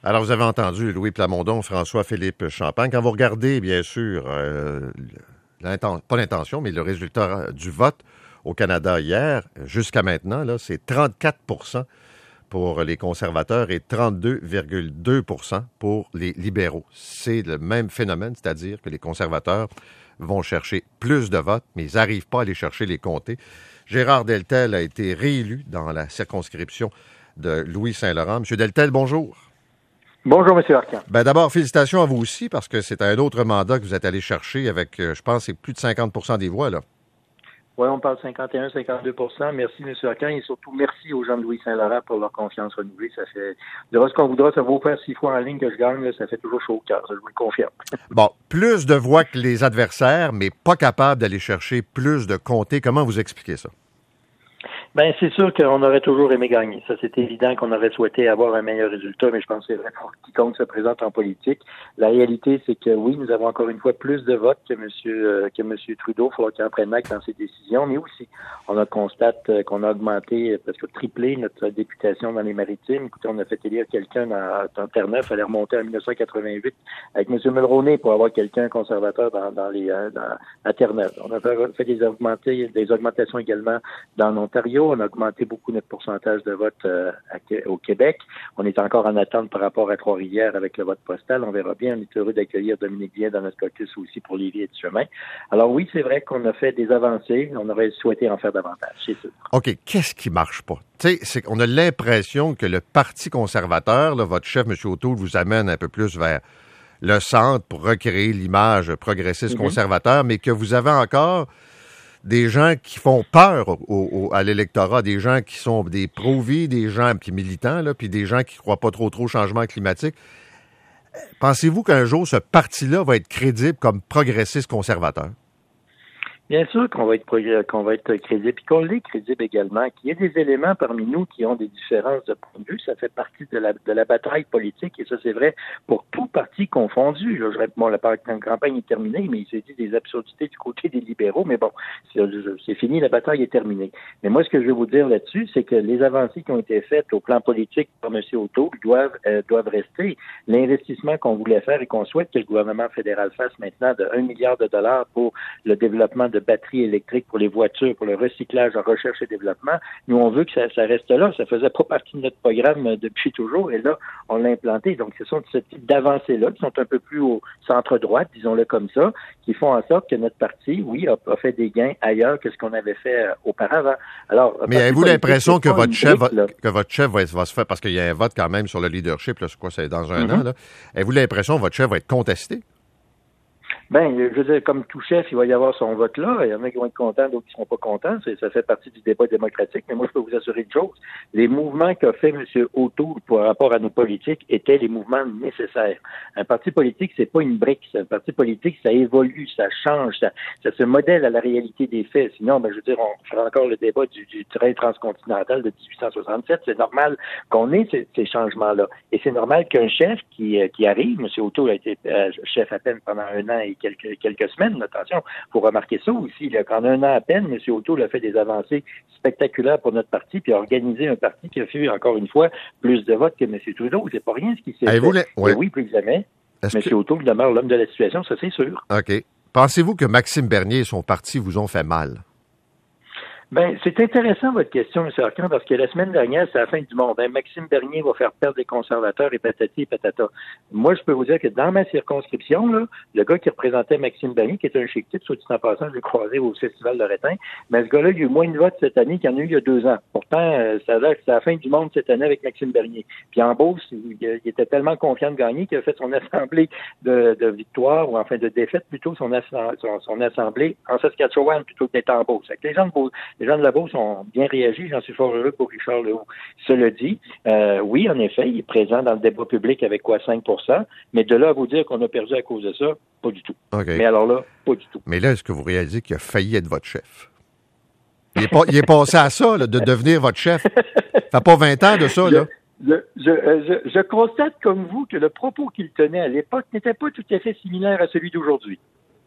Alors, vous avez entendu Louis Plamondon, François-Philippe Champagne. Quand vous regardez, bien sûr, pas l'intention, mais le résultat du vote au Canada hier, jusqu'à maintenant, là, c'est 34 pour les conservateurs et 32,2 pour les libéraux. C'est le même phénomène, c'est-à-dire que les conservateurs vont chercher plus de votes, mais ils n'arrivent pas à aller chercher les comtés. Gérard Deltel a été réélu dans la circonscription de Louis-Saint-Laurent. Monsieur Deltel, bonjour. Bonjour, M. Arcan. D'abord, félicitations à vous aussi, parce que c'est un autre mandat que vous êtes allé chercher avec, je pense, c'est plus de 50 des voix, là. Oui, on parle 51-52 Merci, M. Arcan, et surtout merci aux gens de Louis-Saint-Laurent pour leur confiance renouvelée. Ça fait, de ce qu'on voudra, ça vaut faire 6 fois en ligne que je gagne, là, ça fait toujours chaud au cœur, je vous le confirme. Bon, plus de voix que les adversaires, mais pas capable d'aller chercher plus de comtés. Comment vous expliquez ça? Ben, c'est sûr qu'on aurait toujours aimé gagner. Ça, c'est évident qu'on aurait souhaité avoir un meilleur résultat, mais je pense que c'est vrai pour quiconque se présente en politique. La réalité, c'est que oui, nous avons encore une fois plus de votes que monsieur Trudeau. Il faudra qu'il en prenne acte dans ses décisions, mais aussi, on constate qu'on a augmenté, presque triplé notre députation dans les Maritimes. Écoutez, on a fait élire quelqu'un dans Terre-Neuve. Il fallait remonter en 1988 avec M. Mulroney pour avoir quelqu'un conservateur à Terre-Neuve. On a fait des augmentations également dans l'Ontario. On a augmenté beaucoup notre pourcentage de vote au Québec. On est encore en attente par rapport à Trois-Rivières avec le vote postal. On verra bien. On est heureux d'accueillir Dominique Bien dans notre caucus aussi pour Lévis et Chemin. Alors oui, c'est vrai qu'on a fait des avancées. On aurait souhaité en faire davantage, c'est sûr. OK. Qu'est-ce qui marche pas? Tu sais, c'est qu'on a l'impression que le Parti conservateur, là, votre chef, M. O'Toole, vous amène un peu plus vers le centre pour recréer l'image progressiste conservateur, mais que vous avez encore des gens qui font peur à l'électorat, des gens qui sont des pro-vie, des gens puis militants, là, puis des gens qui ne croient pas trop au changement climatique. Pensez-vous qu'un jour, ce parti-là va être crédible comme progressiste conservateur? Bien sûr qu'on va être crédible, puis qu'on l'est crédible également, qu'il y ait des éléments parmi nous qui ont des différences de point de vue, ça fait partie de la bataille politique, et ça c'est vrai pour tout parti confondu. Là, la campagne est terminée, mais il s'est dit des absurdités du côté des libéraux, mais bon, c'est fini, la bataille est terminée. Mais moi, ce que je veux vous dire là-dessus, c'est que les avancées qui ont été faites au plan politique par M. O'Toole doivent rester. L'investissement qu'on voulait faire et qu'on souhaite que le gouvernement fédéral fasse maintenant de 1 milliard de dollars pour le développement de batteries électriques pour les voitures, pour le recyclage en recherche et développement. Nous, on veut que ça reste là. Ça faisait pas partie de notre programme depuis toujours, et là, on l'a implanté. Donc, ce sont ce type d'avancées-là qui sont un peu plus au centre-droite, disons-le comme ça, qui font en sorte que notre parti, oui, a fait des gains ailleurs que ce qu'on avait fait auparavant. Alors, mais avez-vous l'impression que votre chef va se faire, parce qu'il y a un vote quand même sur le leadership, là, c'est dans un an, là. Avez-vous l'impression que votre chef va être contesté? Ben, je veux dire, comme tout chef, il va y avoir son vote là. Il y en a qui vont être contents, d'autres qui ne seront pas contents. Ça fait partie du débat démocratique. Mais moi, je peux vous assurer une chose. Les mouvements qu'a fait M. O'Toole par rapport à nos politiques étaient les mouvements nécessaires. Un parti politique, c'est pas une brique. Un parti politique, ça évolue, ça change, ça se modèle à la réalité des faits. Sinon, ben, je veux dire, on fera encore le débat du train transcontinental de 1867. C'est normal qu'on ait ces changements-là. Et c'est normal qu'un chef qui arrive, M. O'Toole a été chef à peine pendant un an et quelques semaines, attention, il faut remarquer ça aussi, là, qu'en un an à peine, M. O'Toole a fait des avancées spectaculaires pour notre parti, puis a organisé un parti qui a fait, encore une fois, plus de votes que M. Trudeau. C'est pas rien ce qui s'est fait. Oui, plus que jamais, M. O'Toole demeure l'homme de la situation, ça c'est sûr. OK. Pensez-vous que Maxime Bernier et son parti vous ont fait mal? Ben, c'est intéressant votre question, M. Arcan, parce que la semaine dernière, c'est la fin du monde. Maxime Bernier va faire perdre des conservateurs et patati et patata. Moi, je peux vous dire que dans ma circonscription, là, le gars qui représentait Maxime Bernier, qui est un chic type, soit dit en passant, je l'ai croisé au Festival de Rétin, mais ce gars-là, il y a eu moins de votes cette année qu'il y en a eu il y a 2 ans. Pourtant, ça a l'air que c'est la fin du monde cette année avec Maxime Bernier. Puis en Beauce, il était tellement confiant de gagner qu'il a fait son assemblée de victoire, ou enfin de défaite plutôt, son assemblée en Saskatchewan plutôt que d'être en Beauce. Les gens de la Beauce ont bien réagi, j'en suis fort heureux pour Richard Leroux. Cela dit, oui, en effet, il est présent dans le débat public avec 5%, mais de là à vous dire qu'on a perdu à cause de ça, pas du tout. Okay. Mais alors là, pas du tout. Mais là, est-ce que vous réalisez qu'il a failli être votre chef? Il est passé à ça, là, de devenir votre chef. Ça fait pas 20 ans de ça, là. Je constate comme vous que le propos qu'il tenait à l'époque n'était pas tout à fait similaire à celui d'aujourd'hui.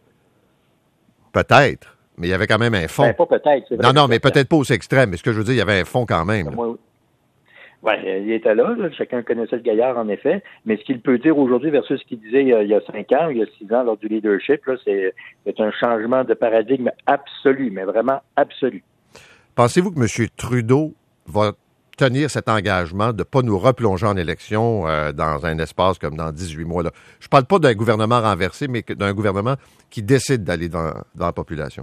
Peut-être. Mais il y avait quand même un fond. Ben, pas peut-être. C'est vrai, non, mais peut-être pas aussi extrême. Mais ce que je veux dire, il y avait un fond quand même. Ouais, il était là, chacun connaissait le gaillard, en effet, mais ce qu'il peut dire aujourd'hui versus ce qu'il disait il y a 5 ans, il y a 6 ans, lors du leadership, là, c'est un changement de paradigme absolu, mais vraiment absolu. Pensez-vous que M. Trudeau va tenir cet engagement de ne pas nous replonger en élection dans un espace comme dans 18 mois? Là? Je ne parle pas d'un gouvernement renversé, mais d'un gouvernement qui décide d'aller dans la population.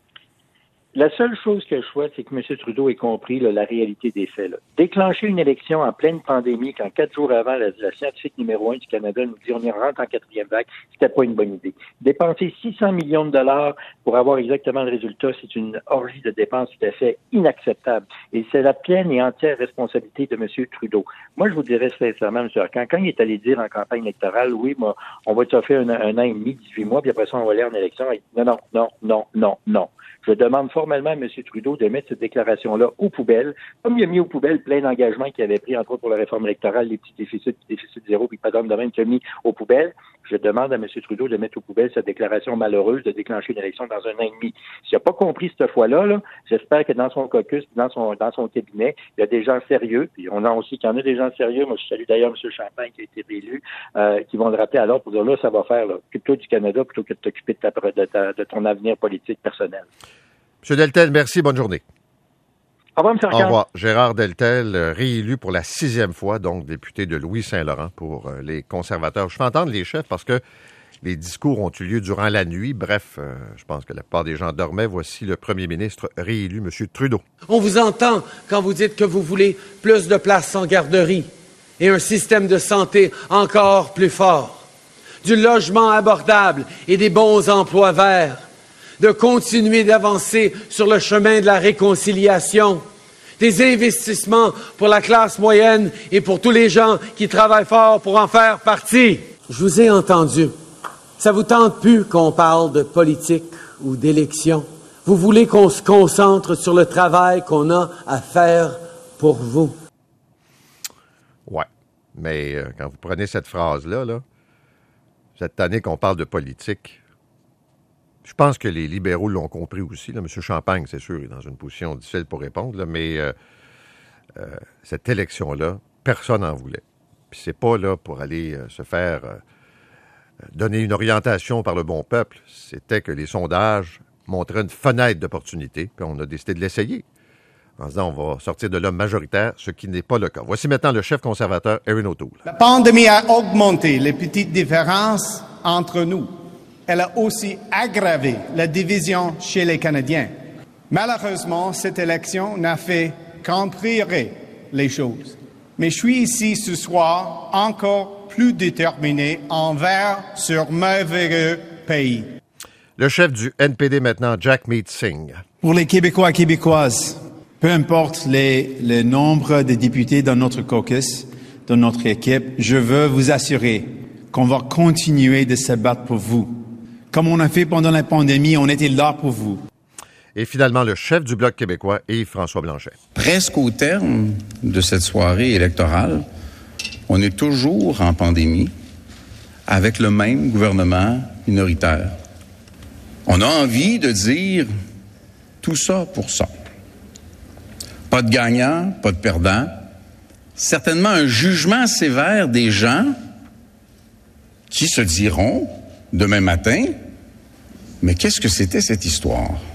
La seule chose que je souhaite, c'est que M. Trudeau ait compris là, la réalité des faits. Là. Déclencher une élection en pleine pandémie, quand 4 jours avant, la scientifique numéro 1 du Canada nous dit on y rentre en 4e vague, c'était pas une bonne idée. Dépenser 600 millions de dollars pour avoir exactement le résultat, c'est une orgie de dépenses tout à fait inacceptable. Et c'est la pleine et entière responsabilité de M. Trudeau. Moi, je vous dirais sincèrement, M. Arcan, quand il est allé dire en campagne électorale, oui, moi, on va te faire un an et demi, 18 mois, puis après ça, on va aller en élection. Et non. Je demande formellement à M. Trudeau de mettre cette déclaration-là aux poubelles, comme il a mis aux poubelles plein d'engagements qu'il avait pris, entre autres pour la réforme électorale, les petits déficits zéro, puis pas d'homme de même qu'il a mis aux poubelles. Je demande à M. Trudeau de mettre aux poubelles cette déclaration malheureuse de déclencher une élection dans un an et demi. S'il n'a pas compris cette fois-là, j'espère que dans son caucus, dans son cabinet, il y a des gens sérieux, puis on a aussi qu'il y en a des gens sérieux. Moi, je salue d'ailleurs M. Champagne qui a été réélu, qui vont le rappeler alors pour dire là, ça va faire, là, occupe-toi du Canada plutôt que de t'occuper de ton avenir politique personnel. M. Deltel, merci. Bonne journée. Au revoir, M. Arcan. Au revoir. Gérard Deltel, réélu pour la 6e fois, donc député de Louis-Saint-Laurent pour les conservateurs. Je fais entendre les chefs parce que les discours ont eu lieu durant la nuit. Bref, je pense que la plupart des gens dormaient. Voici le premier ministre réélu, M. Trudeau. On vous entend quand vous dites que vous voulez plus de places en garderie et un système de santé encore plus fort, du logement abordable et des bons emplois verts, de continuer d'avancer sur le chemin de la réconciliation, des investissements pour la classe moyenne et pour tous les gens qui travaillent fort pour en faire partie. Je vous ai entendu. Ça vous tente plus qu'on parle de politique ou d'élection. Vous voulez qu'on se concentre sur le travail qu'on a à faire pour vous. Ouais, mais quand vous prenez cette phrase-là, cette année qu'on parle de politique, je pense que les libéraux l'ont compris aussi. Là. M. Champagne, c'est sûr, est dans une position difficile pour répondre, là, mais cette élection-là, personne n'en voulait. Puis c'est pas là pour aller se faire donner une orientation par le bon peuple. C'était que les sondages montraient une fenêtre d'opportunité, puis on a décidé de l'essayer. En disant, on va sortir de l'homme majoritaire, ce qui n'est pas le cas. Voici maintenant le chef conservateur, Erin O'Toole. La pandémie a augmenté les petites différences entre nous. Elle a aussi aggravé la division chez les Canadiens. Malheureusement, cette élection n'a fait qu'empirer les choses. Mais je suis ici ce soir encore plus déterminé envers ce merveilleux pays. Le chef du NPD maintenant, Jagmeet Singh. Pour les Québécois et Québécoises, peu importe le nombre de députés dans notre caucus, dans notre équipe, je veux vous assurer qu'on va continuer de se battre pour vous. Comme on a fait pendant la pandémie, on était là pour vous. Et finalement, le chef du Bloc québécois, Yves-François Blanchet. Presque au terme de cette soirée électorale, on est toujours en pandémie avec le même gouvernement minoritaire. On a envie de dire tout ça pour ça. Pas de gagnant, pas de perdant. Certainement un jugement sévère des gens qui se diront demain matin, mais qu'est-ce que c'était cette histoire?